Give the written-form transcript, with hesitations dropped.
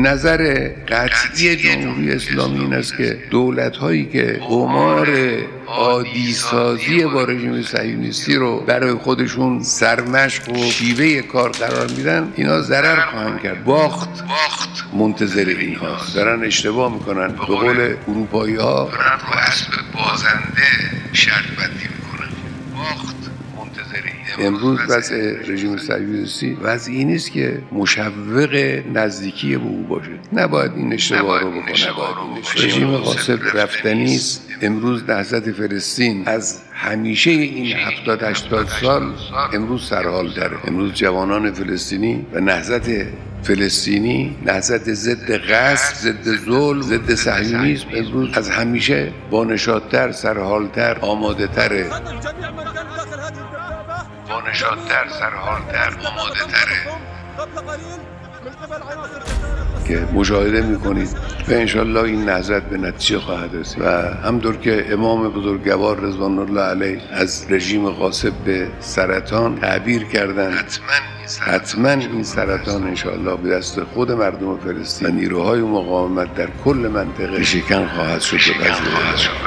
نظر قطعی جمهوری اسلامی این است که دولت‌هایی که قمار عادی‌سازی با رژیم صهیونیستی رو برای خودشون سرمشق و شیوه کار قرار میدن، اینا ضرر خواهند کرد. باخت منتظر اینهاست. دارن اشتباه میکنن. به قول اروپایی‌ها دارن رو اسب بازنده شرط بندی میکنن. باخت منتظر. امروز وضع رژیم صهیونیستی وضعی نیست که مشوق نزدیکی به او باشه. نباید این اشتباه رو بکنه. رژیم غاصب رفتنی است. امروز نهضت فلسطین از همیشه این 70-80 سال امروز سرحال داره. امروز جوانان فلسطینی و نهضت فلسطینی، نهضت ضد غصب، ضد ظلم، ضد صهیونیسم، امروز از همیشه با نشاط‌تر، سرحال‌تر، آماده‌تره. که مشاهده میکنید و انشالله این نهضت به نتیجه خواهد رسید و همطور که امام بزرگوار رضوان الله علیه از رژیم غاصب به سرطان تعبیر کردن، حتما این سرطان انشالله به دست خود مردم فلسطین و نیروهای مقاومت در کل منطقه شکن خواهد شد.